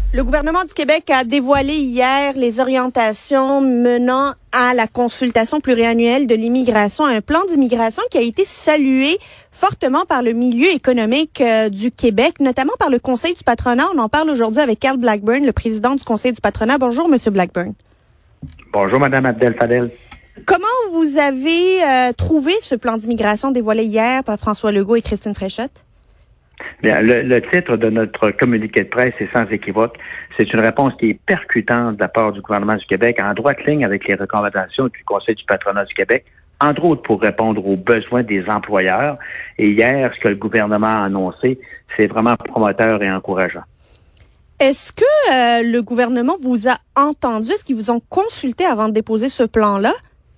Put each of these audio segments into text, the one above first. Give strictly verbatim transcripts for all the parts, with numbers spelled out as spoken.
Le gouvernement du Québec a dévoilé hier les orientations menant à la consultation pluriannuelle de l'immigration, un plan d'immigration qui a été salué fortement par le milieu économique euh, du Québec, notamment par le Conseil du patronat. On en parle aujourd'hui avec Carl Blackburn, le président du Conseil du patronat. Bonjour, Monsieur Blackburn. Bonjour, Madame Abdel-Fadel. Comment vous avez euh, trouvé ce plan d'immigration dévoilé hier par François Legault et Christine Fréchette? Bien, le, le titre de notre communiqué de presse est sans équivoque. C'est une réponse qui est percutante de la part du gouvernement du Québec, en droite ligne avec les recommandations du Conseil du patronat du Québec, entre autres pour répondre aux besoins des employeurs. Et hier, ce que le gouvernement a annoncé, c'est vraiment promoteur et encourageant. Est-ce que euh, le gouvernement vous a entendu? Est-ce qu'ils vous ont consulté avant de déposer ce plan-là?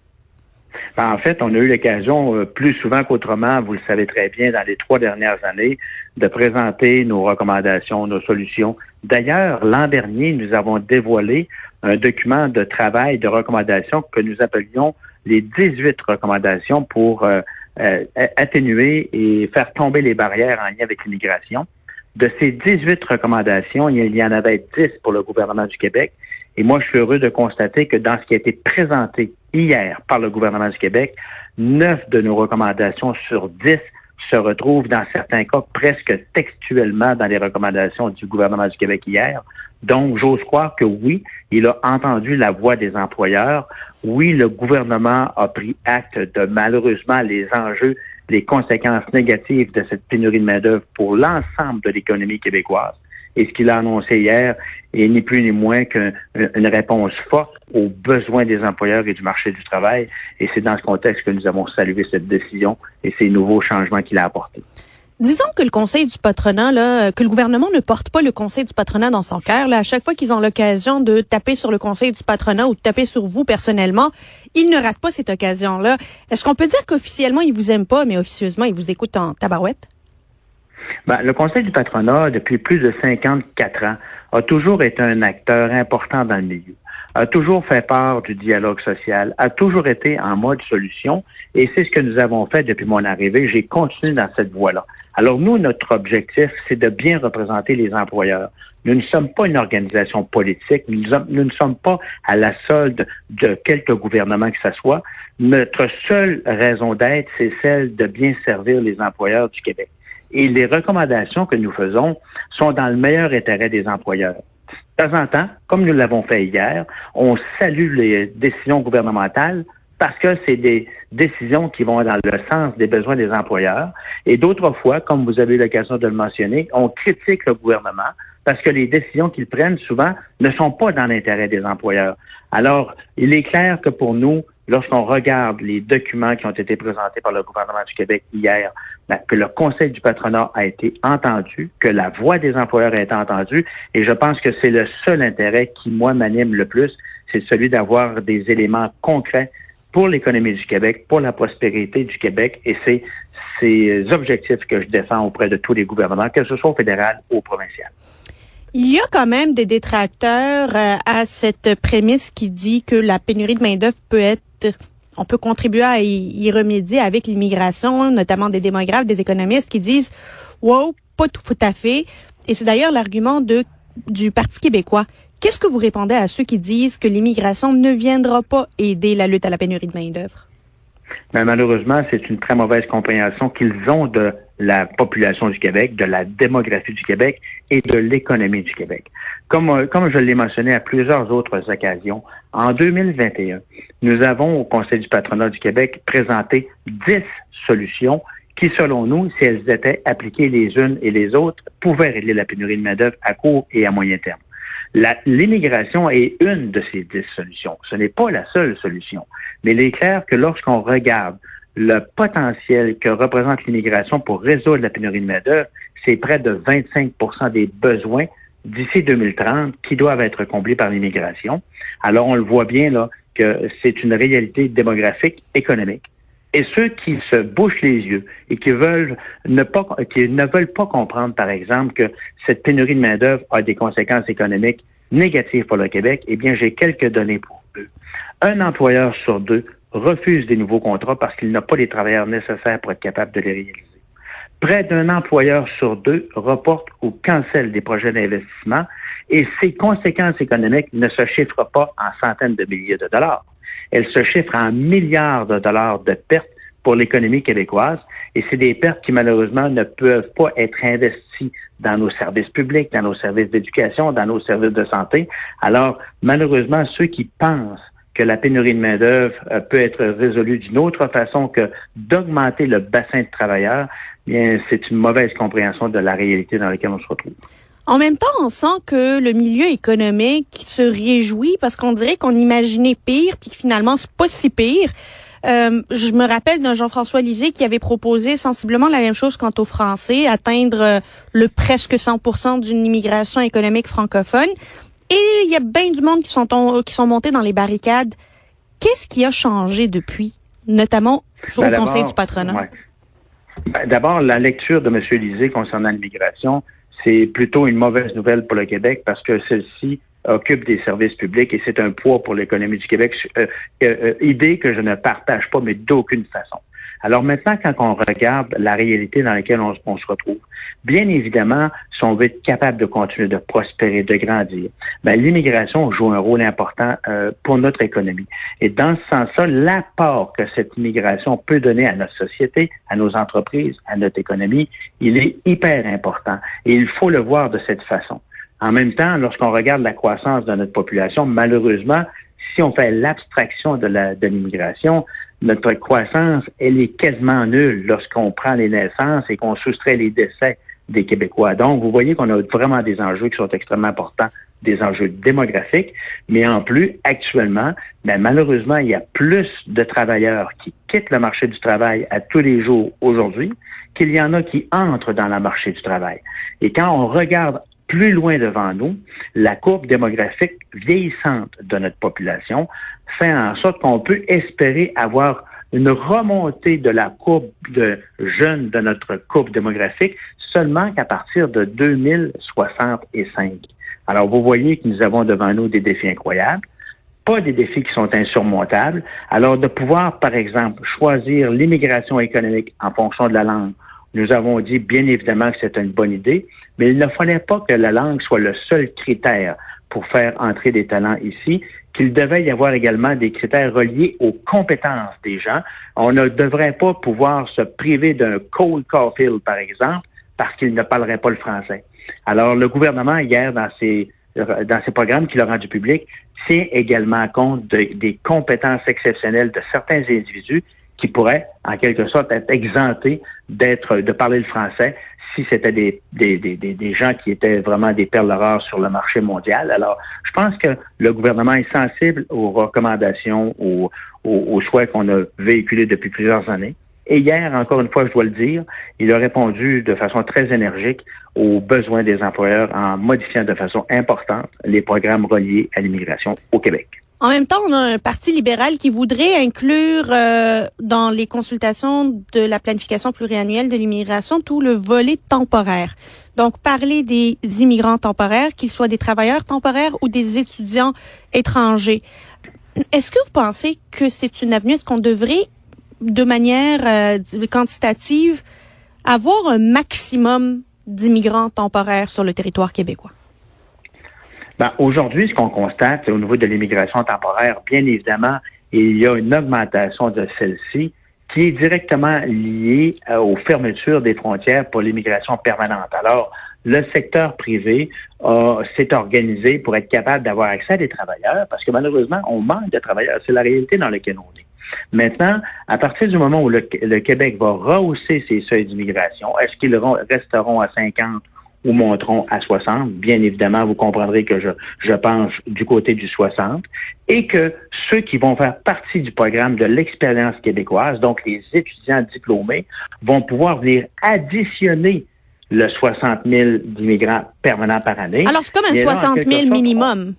En fait, on a eu l'occasion, euh, plus souvent qu'autrement, vous le savez très bien, dans les trois dernières années, de présenter nos recommandations, nos solutions. D'ailleurs, l'an dernier, nous avons dévoilé un document de travail, de recommandations que nous appelions les dix-huit recommandations pour euh, euh, atténuer et faire tomber les barrières en lien avec l'immigration. De ces dix-huit recommandations, il y en avait dix pour le gouvernement du Québec. Et moi, je suis heureux de constater que dans ce qui a été présenté hier par le gouvernement du Québec, neuf de nos recommandations sur dix se retrouvent dans certains cas presque textuellement dans les recommandations du gouvernement du Québec hier. Donc, j'ose croire que oui, il a entendu la voix des employeurs. Oui, le gouvernement a pris acte de malheureusement les enjeux, les conséquences négatives de cette pénurie de main-d'œuvre pour l'ensemble de l'économie québécoise. Et ce qu'il a annoncé hier est ni plus ni moins qu'une réponse forte aux besoins des employeurs et du marché du travail. Et c'est dans ce contexte que nous avons salué cette décision et ces nouveaux changements qu'il a apportés. Disons que le Conseil du patronat, là, que le gouvernement ne porte pas le Conseil du patronat dans son cœur. Là, à chaque fois qu'ils ont l'occasion de taper sur le Conseil du patronat ou de taper sur vous personnellement, ils ne ratent pas cette occasion-là. Est-ce qu'on peut dire qu'officiellement, ils vous aiment pas, mais officieusement, ils vous écoutent en tabarouette? Ben, le Conseil du patronat, depuis plus de cinquante-quatre ans, a toujours été un acteur important dans le milieu, a toujours fait part du dialogue social, a toujours été en mode solution, et c'est ce que nous avons fait depuis mon arrivée. J'ai continué dans cette voie-là. Alors nous, notre objectif, c'est de bien représenter les employeurs. Nous ne sommes pas une organisation politique, nous, nous ne sommes pas à la solde de quelque gouvernement que ce soit. Notre seule raison d'être, c'est celle de bien servir les employeurs du Québec. Et les recommandations que nous faisons sont dans le meilleur intérêt des employeurs. De temps en temps, comme nous l'avons fait hier, on salue les décisions gouvernementales parce que c'est des décisions qui vont dans le sens des besoins des employeurs. Et d'autres fois, comme vous avez eu l'occasion de le mentionner, on critique le gouvernement parce que les décisions qu'ils prennent souvent ne sont pas dans l'intérêt des employeurs. Alors, il est clair que pour nous, lorsqu'on regarde les documents qui ont été présentés par le gouvernement du Québec hier, que le Conseil du patronat a été entendu, que la voix des employeurs a été entendue, et je pense que c'est le seul intérêt qui, moi, m'anime le plus, c'est celui d'avoir des éléments concrets pour l'économie du Québec, pour la prospérité du Québec, et c'est ces objectifs que je défends auprès de tous les gouvernements, que ce soit au fédéral ou au provincial. Il y a quand même des détracteurs euh, à cette prémisse qui dit que la pénurie de main-d'œuvre peut être, on peut contribuer à y, y remédier avec l'immigration, notamment des démographes, des économistes qui disent « wow, pas tout à fait ». Et c'est d'ailleurs l'argument de du Parti québécois. Qu'est-ce que vous répondez à ceux qui disent que l'immigration ne viendra pas aider la lutte à la pénurie de main-d'œuvre? Ben, malheureusement, c'est une très mauvaise compréhension qu'ils ont de la population du Québec, de la démographie du Québec et de l'économie du Québec. Comme, comme je l'ai mentionné à plusieurs autres occasions, en deux mille vingt et un, nous avons au Conseil du patronat du Québec présenté dix solutions qui, selon nous, si elles étaient appliquées les unes et les autres, pouvaient régler la pénurie de main-d'œuvre à court et à moyen terme. La, l'immigration est une de ces dix solutions. Ce n'est pas la seule solution. Mais il est clair que lorsqu'on regarde le potentiel que représente l'immigration pour résoudre la pénurie de main-d'œuvre, c'est près de vingt-cinq pour cent des besoins d'ici deux mille trente qui doivent être comblés par l'immigration. Alors, on le voit bien là que c'est une réalité démographique, économique. Et ceux qui se bouchent les yeux et qui veulent ne pas, qui ne veulent pas comprendre, par exemple, que cette pénurie de main-d'œuvre a des conséquences économiques négatives pour le Québec, eh bien, j'ai quelques données pour eux. Un employeur sur deux refuse des nouveaux contrats parce qu'il n'a pas les travailleurs nécessaires pour être capable de les réaliser. Près d'un employeur sur deux reporte ou cancelle des projets d'investissement et ces conséquences économiques ne se chiffrent pas en centaines de milliers de dollars. Elles se chiffrent en milliards de dollars de pertes pour l'économie québécoise et c'est des pertes qui malheureusement ne peuvent pas être investies dans nos services publics, dans nos services d'éducation, dans nos services de santé. Alors malheureusement, ceux qui pensent que la pénurie de main-d'œuvre euh, peut être résolue d'une autre façon que d'augmenter le bassin de travailleurs, bien, c'est une mauvaise compréhension de la réalité dans laquelle on se retrouve. En même temps, on sent que le milieu économique se réjouit parce qu'on dirait qu'on imaginait pire, puis finalement, c'est pas si pire. Euh, je me rappelle d'un Jean-François Lisée qui avait proposé sensiblement la même chose quant aux Français, atteindre euh, le presque cent pour cent d'une immigration économique francophone. Et il y a bien du monde qui sont qui sont montés dans les barricades. Qu'est-ce qui a changé depuis, notamment au ben Conseil du patronat? Ouais. Ben, d'abord, la lecture de M. Lisée concernant l'immigration, c'est plutôt une mauvaise nouvelle pour le Québec parce que celle-ci occupe des services publics et c'est un poids pour l'économie du Québec. Euh, euh, idée que je ne partage pas, mais d'aucune façon. Alors maintenant, quand on regarde la réalité dans laquelle on, on se retrouve, bien évidemment, si on veut être capable de continuer de prospérer, de grandir, ben, l'immigration joue un rôle important euh, pour notre économie. Et dans ce sens-là, l'apport que cette immigration peut donner à notre société, à nos entreprises, à notre économie, il est hyper important. Et il faut le voir de cette façon. En même temps, lorsqu'on regarde la croissance de notre population, malheureusement, si on fait l'abstraction de la de l'immigration, notre croissance, elle est quasiment nulle lorsqu'on prend les naissances et qu'on soustrait les décès des Québécois. Donc, vous voyez qu'on a vraiment des enjeux qui sont extrêmement importants, des enjeux démographiques, mais en plus, actuellement, ben, malheureusement, il y a plus de travailleurs qui quittent le marché du travail à tous les jours aujourd'hui qu'il y en a qui entrent dans le marché du travail. Et quand on regarde plus loin devant nous, la courbe démographique vieillissante de notre population fait en sorte qu'on peut espérer avoir une remontée de la courbe de jeunes de notre courbe démographique seulement qu'à partir de deux mille soixante-cinq. Alors, vous voyez que nous avons devant nous des défis incroyables, pas des défis qui sont insurmontables. Alors, de pouvoir, par exemple, choisir l'immigration économique en fonction de la langue, nous avons dit bien évidemment que c'était une bonne idée, mais il ne fallait pas que la langue soit le seul critère pour faire entrer des talents ici, qu'il devait y avoir également des critères reliés aux compétences des gens. On ne devrait pas pouvoir se priver d'un Cole Caulfield, par exemple, parce qu'il ne parlerait pas le français. Alors, le gouvernement, hier, dans ses, dans ses programmes qu'il a rendus publics, tient également compte de, des compétences exceptionnelles de certains individus qui pourraient, en quelque sorte, être exemptés d'être, de parler le français si c'était des, des, des, des gens qui étaient vraiment des perles rares sur le marché mondial. Alors, je pense que le gouvernement est sensible aux recommandations, aux, aux, aux souhaits qu'on a véhiculés depuis plusieurs années. Et hier, encore une fois, je dois le dire, il a répondu de façon très énergique aux besoins des employeurs en modifiant de façon importante les programmes reliés à l'immigration au Québec. En même temps, on a un parti libéral qui voudrait inclure euh, dans les consultations de la planification pluriannuelle de l'immigration tout le volet temporaire. Donc, parler des immigrants temporaires, qu'ils soient des travailleurs temporaires ou des étudiants étrangers. Est-ce que vous pensez que c'est une avenue? Est-ce qu'on devrait, de manière euh, quantitative, avoir un maximum d'immigrants temporaires sur le territoire québécois? Ben, aujourd'hui, ce qu'on constate, c'est au niveau de l'immigration temporaire, bien évidemment, il y a une augmentation de celle-ci qui est directement liée euh, aux fermetures des frontières pour l'immigration permanente. Alors, le secteur privé euh, s'est organisé pour être capable d'avoir accès à des travailleurs, parce que malheureusement, on manque de travailleurs. C'est la réalité dans laquelle on est. Maintenant, à partir du moment où le, le Québec va rehausser ses seuils d'immigration, est-ce qu'ils resteront à cinquante ou monteront à soixante? Bien évidemment, vous comprendrez que je, je pense du côté du soixante, et que ceux qui vont faire partie du programme de l'expérience québécoise, donc les étudiants diplômés, vont pouvoir venir additionner le soixante mille d'immigrants permanents par année. Alors, c'est comme un soixante mille minimum.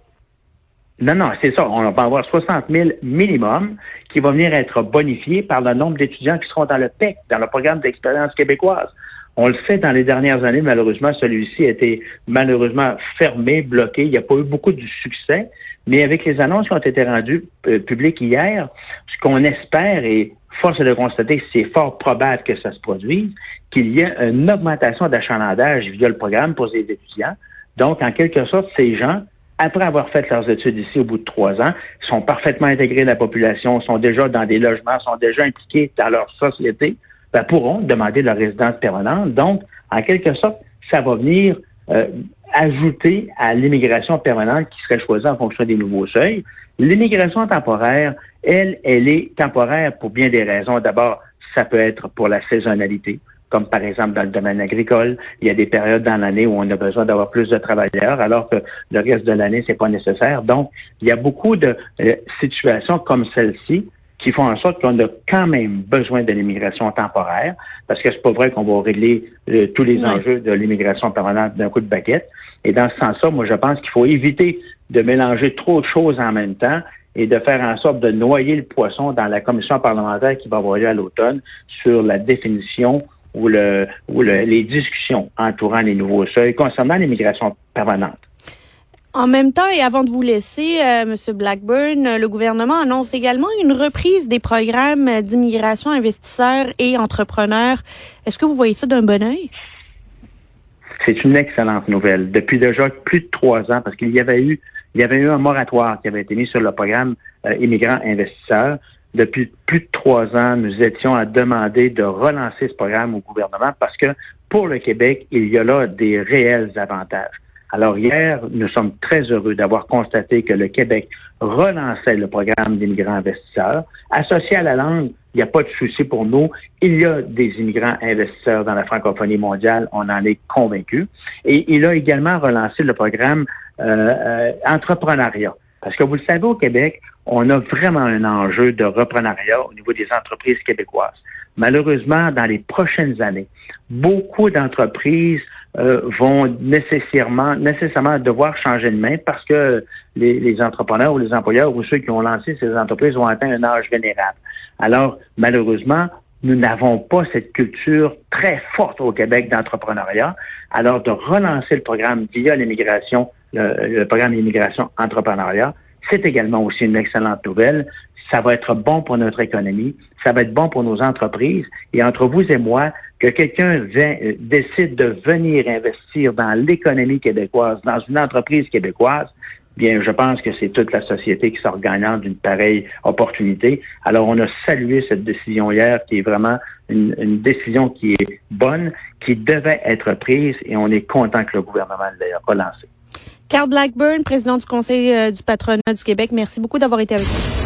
Non, non, c'est ça. On va avoir soixante mille minimum qui va venir être bonifié par le nombre d'étudiants qui seront dans le P E C, dans le programme d'expérience québécoise. On le fait dans les dernières années, malheureusement, celui-ci a été malheureusement fermé, bloqué. Il n'y a pas eu beaucoup de succès, mais avec les annonces qui ont été rendues euh, publiques hier, ce qu'on espère, et force est de constater que c'est fort probable que ça se produise, qu'il y ait une augmentation d'achalandage via le programme pour les étudiants. Donc, en quelque sorte, ces gens, après avoir fait leurs études ici au bout de trois ans, sont parfaitement intégrés dans la population, sont déjà dans des logements, sont déjà impliqués dans leur société, ben, pourront demander leur résidence permanente. Donc, en quelque sorte, ça va venir euh, ajouter à l'immigration permanente qui serait choisie en fonction des nouveaux seuils. L'immigration temporaire, elle, elle est temporaire pour bien des raisons. D'abord, ça peut être pour la saisonnalité, comme par exemple dans le domaine agricole. Il y a des périodes dans l'année où on a besoin d'avoir plus de travailleurs, alors que le reste de l'année, c'est pas nécessaire. Donc, il y a beaucoup de euh, situations comme celle-ci qui font en sorte qu'on a quand même besoin de l'immigration temporaire, parce que c'est pas vrai qu'on va régler euh, tous les oui. enjeux de l'immigration permanente d'un coup de baguette. Et dans ce sens-là, moi, je pense qu'il faut éviter de mélanger trop de choses en même temps et de faire en sorte de noyer le poisson dans la commission parlementaire qui va avoir lieu à l'automne sur la définition ou, le, ou le, les discussions entourant les nouveaux seuils concernant l'immigration permanente. En même temps, et avant de vous laisser, euh, M. Blackburn, le gouvernement annonce également une reprise des programmes d'immigration investisseurs et entrepreneurs. Est-ce que vous voyez ça d'un bon œil? C'est une excellente nouvelle. Depuis déjà plus de trois ans, parce qu'il y avait eu, il y avait eu un moratoire qui avait été mis sur le programme euh, immigrants investisseurs. Depuis plus de trois ans, nous étions à demander de relancer ce programme au gouvernement parce que pour le Québec, il y a là des réels avantages. Alors hier, nous sommes très heureux d'avoir constaté que le Québec relançait le programme d'immigrants investisseurs. Associé à la langue, il n'y a pas de souci pour nous. Il y a des immigrants investisseurs dans la francophonie mondiale, on en est convaincus. Et il a également relancé le programme euh, euh, entrepreneuriat. Parce que vous le savez, au Québec, on a vraiment un enjeu de reprenariat au niveau des entreprises québécoises. Malheureusement, dans les prochaines années, beaucoup d'entreprises euh, vont nécessairement, nécessairement devoir changer de main parce que les, les entrepreneurs ou les employeurs ou ceux qui ont lancé ces entreprises ont atteint un âge vénérable. Alors, malheureusement, nous n'avons pas cette culture très forte au Québec d'entrepreneuriat. Alors, de relancer le programme via l'immigration, le, le programme d'immigration entrepreneuriat, c'est également aussi une excellente nouvelle. Ça va être bon pour notre économie, ça va être bon pour nos entreprises. Et entre vous et moi, que quelqu'un vient, euh, décide de venir investir dans l'économie québécoise, dans une entreprise québécoise, bien, je pense que c'est toute la société qui sort gagnante d'une pareille opportunité. Alors, on a salué cette décision hier, qui est vraiment une, une décision qui est bonne, qui devait être prise, et on est content que le gouvernement l'ait relancée. Carl Blackburn, président du Conseil euh, du patronat du Québec, merci beaucoup d'avoir été avec nous.